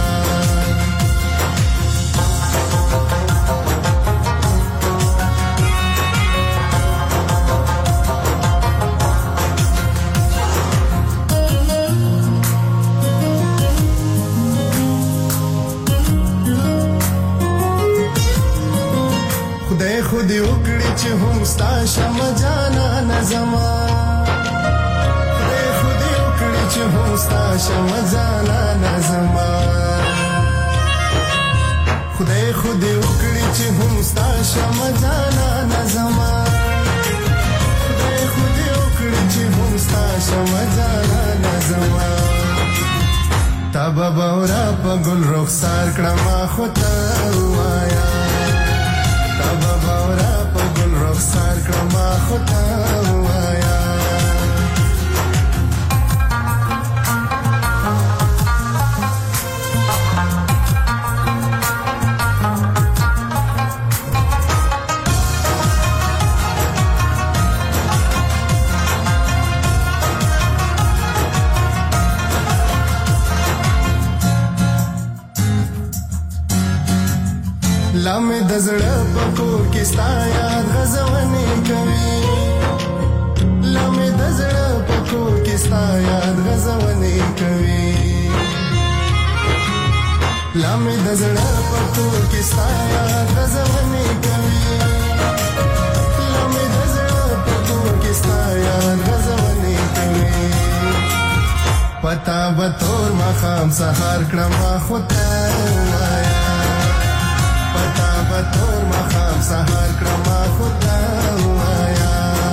خود وکړي چې هم ستا شم جانا نظما خدای خود وکړي چې هم ستا شم جانا نظما خدای خود وکړي چې هم ستا شم جانا نظما خدای خود وکړي چې هم ستا شم جانا نظما تا بابا ورا په ګل رخسار کړم خو ته وایا بابا باورا په ګل رخسار کړم خدا وایا لمه د زړه په کور کې ستا یاد غزونې کوي لمه د زړه په کور کې ستا یاد غزونې کوي لمه د زړه په کور کې ستا یاد غزونې کوي لمه د زړه په کور کې ستا یاد غزونې کوي پتا به تور مخام سحر کړم خو ته وایا پتا به تور مخام سحر کړم خو ته وایا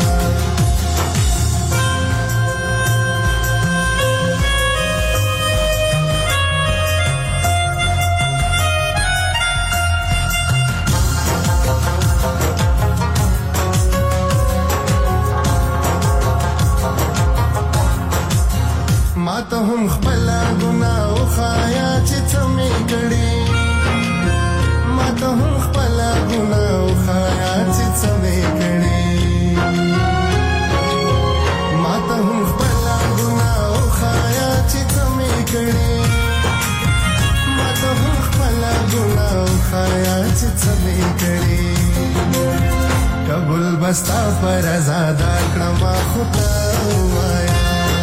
ما ته هم خپل ګناه او خایا چې څه مې کړی ما ته هم خپل ګناه او خایا چې څه مې کړی ما ته هم خپل ګناه او خایا چې څه مې کړی ما ته هم خپل ګناه او خایا چې څه مې کړی قبول بستا پر آزادار کړم خدا وایا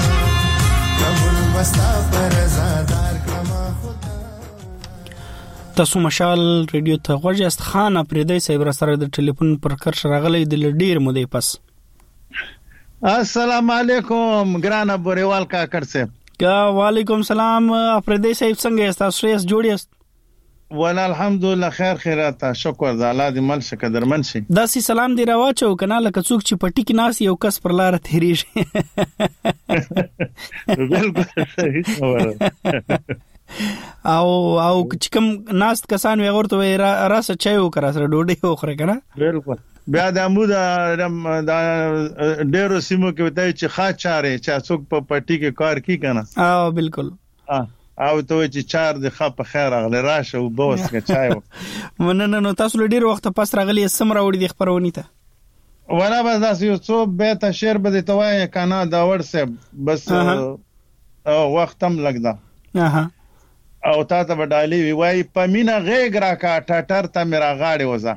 تاسو مشال ریډیو ته غوږی است خان پردی صاحب را سره د ټلیفون پر کرش راغلی د ډیر مودې پس السلام علیکم ګران بوریوال کا کرسه کا وعلیکم سلام پردی صاحب څنګه است تاسو یې جوړی است ولا الحمدلله خیر خیرات شکر د الله دې مل شکر درمن شي داسې سلام دی راوچو کنه لکه څوک چې پټی کې ناس یو کس پر لار تیریږي بالکل صحیح خبره او او چې کوم ناس کسان وي ورته راسه چای وکړه سره ډوډۍ وخوره کنه بالکل بیا د عمود د ډیرو سیمو کې وتاي چې خا چاره چې څوک په پټی کې کار کوي کنه او بالکل او ته چې چار د خا په خیر اغله راشه او بوس کې چای مننه نو تاسو ډیر وخت پس راغلی سم راوړي د خبرونی ته ولا بس داس یو څو به ته شعر به ته وای کنه دا ورسه بس او وخت هم لګدا اها او تا ته وډالي وی وای پمینا غېګ را کا ټټر ته میرا غاړي وزا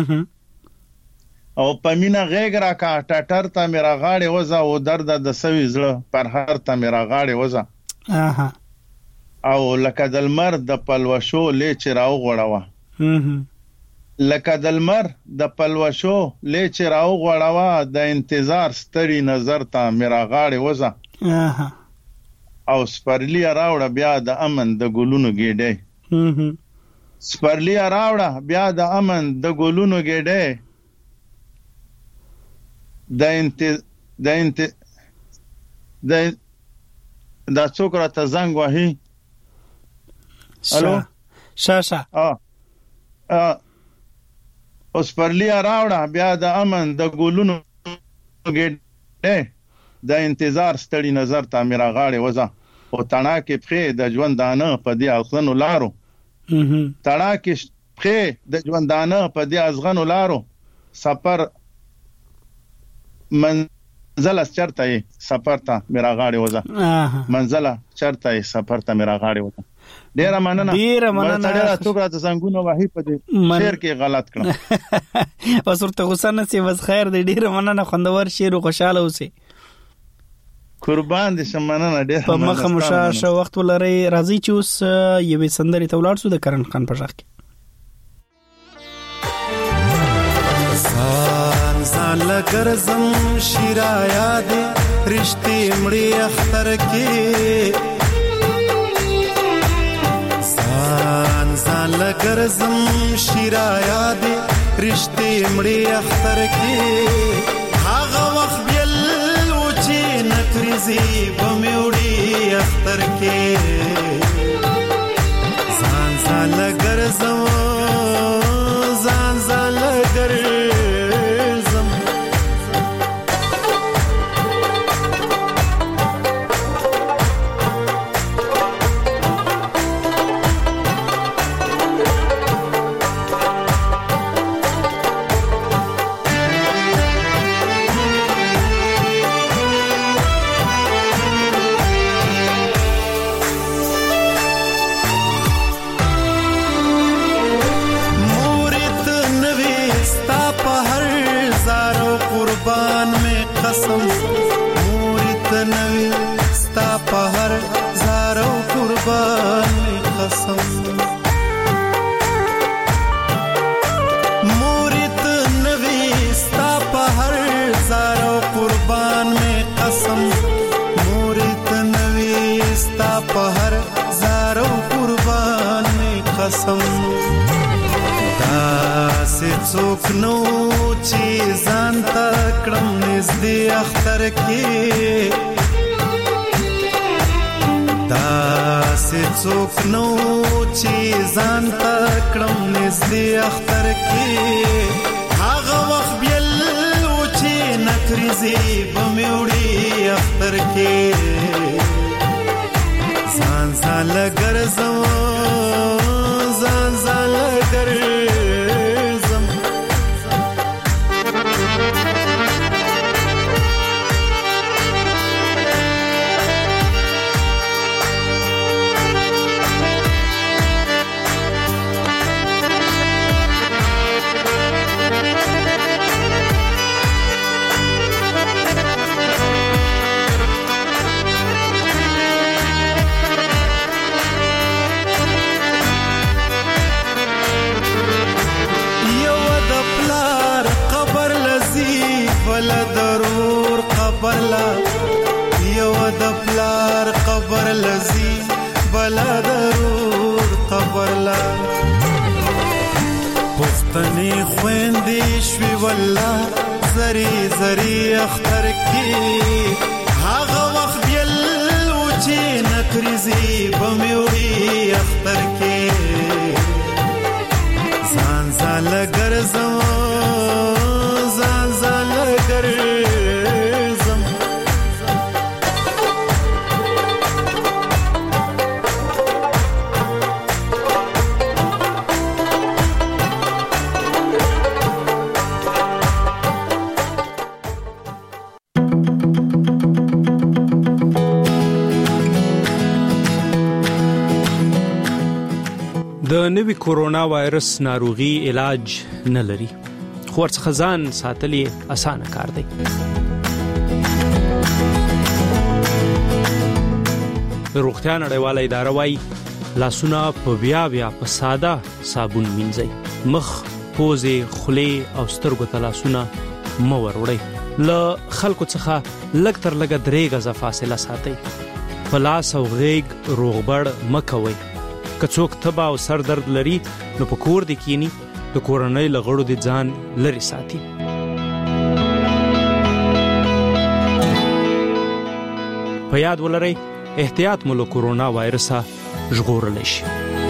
او پمینا غېګ را کا ټټر ته میرا غاړي وزا او درد د سوي زړه پر هر ته میرا غاړي وزا اها او لکه دلمر د پلوشو لیچ راو غړوا لکه دلمر د پلوشو لیچ راو غړوا د انتظار ستړي نظر ته میرا غاړي وزا اها او سپرلی راوړه بیا د امن د ګلونو ګېډې سپرلی راوړه بیا د امن د ګلونو ګېډې د انت د انت د د څوک راته زنګ وهي الو شاشه ا ا اوس پرلی راوړه بیا د امن د ګلونو ګېډې د انتظار ستړي نظر ته میرا غاړي وزا او تڼا کې پخې د ژوندانه په دې ازغنو لارو تڼا کې پخې د ژوندانه په دې ازغنو لارو سفر منزل چرته سفر ته میرا غاړي وځه منزل چرته سفر ته میرا غاړي وځه. ډیره مننه ډیره مننه ډیره توګه ته څنګه وحی په دې شعر کې غلط کړم اوس ورته غوسه نه سی بس خیر دی. ډیره مننه خوندور شعر او خوشاله اوسئ. قربان دي شمننه ډیره په مخه مشاشه وخت ولري. راځي چې اوس یوې سندرې ته ولاړ شو د کرن خان په ژغ کې. ځان ځان لګرزم شیرا یاد رښتې مړی اختر کې ځان ځان لګرزم شیرا یاد رښتې مړی اختر کې هغه وخت بیل و چې نکریزي بمیوړي اختر کې ځان ځان لګرزم ځان ځان لګرزم قسم مورت نوی ستا په هر زارو قربان می قسم مورت نوی ستا په هر زارو قربان می قسم مورت نوی ستا په هر زارو قربان می قسم داسې څوک نو چې ځان ته کړم نږدې اختر کې داسې څوک نو چې ځان ته کړم نږدې اختر کې هغه وخت بیل و چې نکریزي بمیوړي اختر کې ځان ځان لګرزم ځان ځان لګرزم بلا ضرور قبر لا یو د پلار قبر لذي بلا ضرور قبر لا پښتني خويندې شوي والله زري زري اختر کې هغه وخت بیل و چې نکریزي بمیوړي اختر کې ځان ځان لګرزم ځان ځان لګرزم د نوي کورونا وایرس ناروغي علاج نه لري خو ورڅخه ځان ساتل اسانه کار دی. روغتیا نړیواله اداره وايي لاسونه په بیا بیا په ساده صابون مینځئ. مخ، پوزې، خولې او سترګو ته لاسونه مه وروړئ. له خلکو څخه لږ تر لږه درې غزه فاصله ساتئ. په لاس او غېږ روغبړ مه کوئ. که څوک تبه او سر درد لري نو په کور دې کینی د کورنۍ له غړو دې ځان لرې ساتي. په یاد ولرئ احتیاط مو له کورونا وایرسه ژغورلی شي.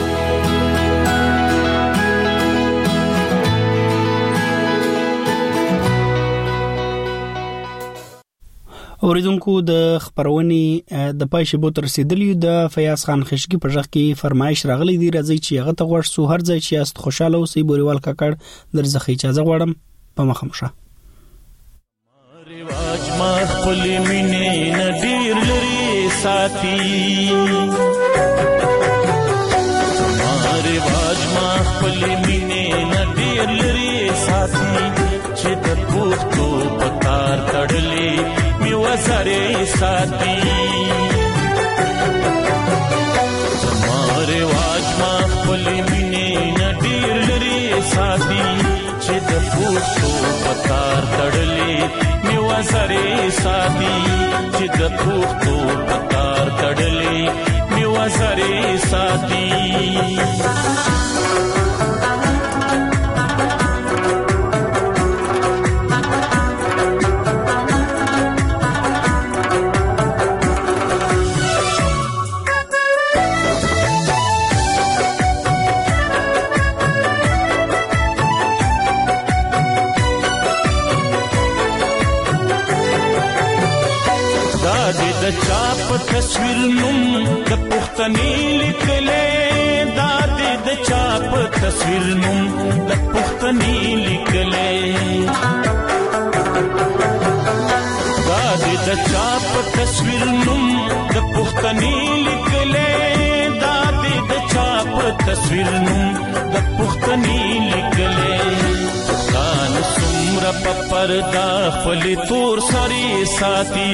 اوریدونکو د خبرونې د پای شبو تر رسیدلی د فیاض خان خشکی په ژغ کې فرمایش راغلی دی. راځي چې هغه ته غوښ سو هر ځای چې است خوشاله اوسئ. بوريوال کاکړ درځخه اجازه غواړم. په مخمشه رواج ما خپل مینې ندیر لري ساتي ما رواج ما خپل مینې ندیر لري ساتي چې د پوښتو پکار تړلې می وسره ساتي ما رواج ما خپل مینې ندیر لري ساتي چې د پوښتو پکار تړلې وسره ساتي چې د پوښتو پکار تړلې می وسره ساتي د چاپ تصویر نوم د پښتني لیکلې دا د چاپ تصویر نوم د پښتني لیکلې دا د چاپ تصویر نوم د پښتني لیکلې دا د چاپ تصویر نوم د پښتني لیکلې کان سمره په پردا خپل تور سری ساتي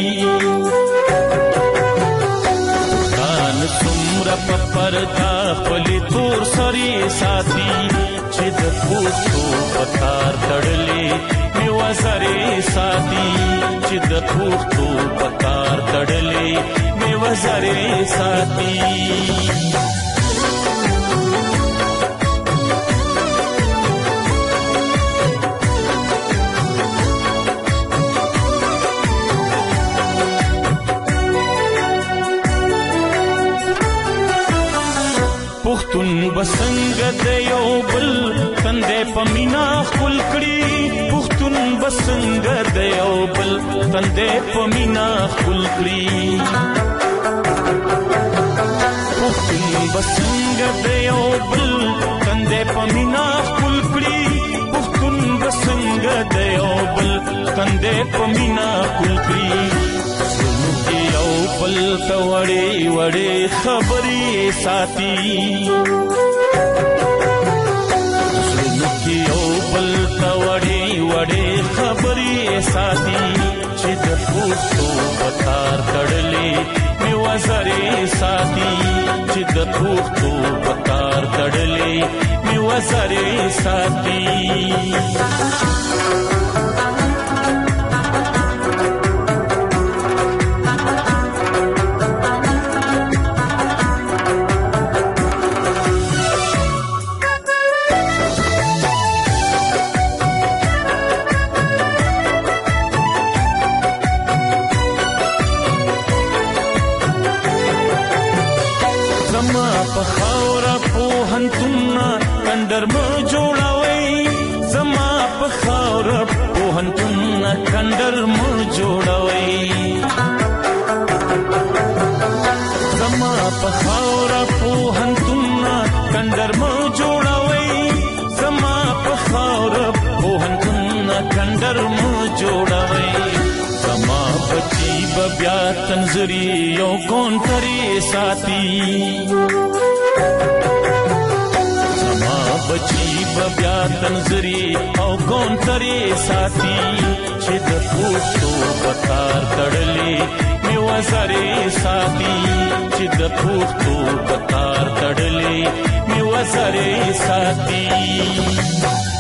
سمره په پردا خپل تور سری ساتي چې د پوښتو پکار تړلې می وسره ساتي چې د پوښتو پکار تړلې می وسره ساتي پښتون بسنګ د یو بل تندې پمینا خپل کړي پښتون بسنګ د یو بل تندې پمینا خپل کړي پښتون بسنګ د یو بل تندې پمینا خپل کړي پښتون بسنګ د یو بل تندې پمینا خپل کړي پل تا وړې وړې خبرې ساتي زړه کې یو پل تا وړې وړې خبرې ساتي چې د پوښتو پکار تړلې می وسره ساتي چې د پوښتو پکار تړلې می وسره ساتي کندر مو جوړوي زما په خاور پوهنتون کندر مو جوړوي زما په خاور پوهنتون کندر مو جوړوي زما په خاور پوهنتون کندر مو جوړوي زما بچي بیا تنزري یو کون تري ساتي بچی بیا تنظری او کون تری ساتي چې د پوښتو پکار تړلې می وسره ساتي چې د پوښتو پکار تړلې می وسره ساتي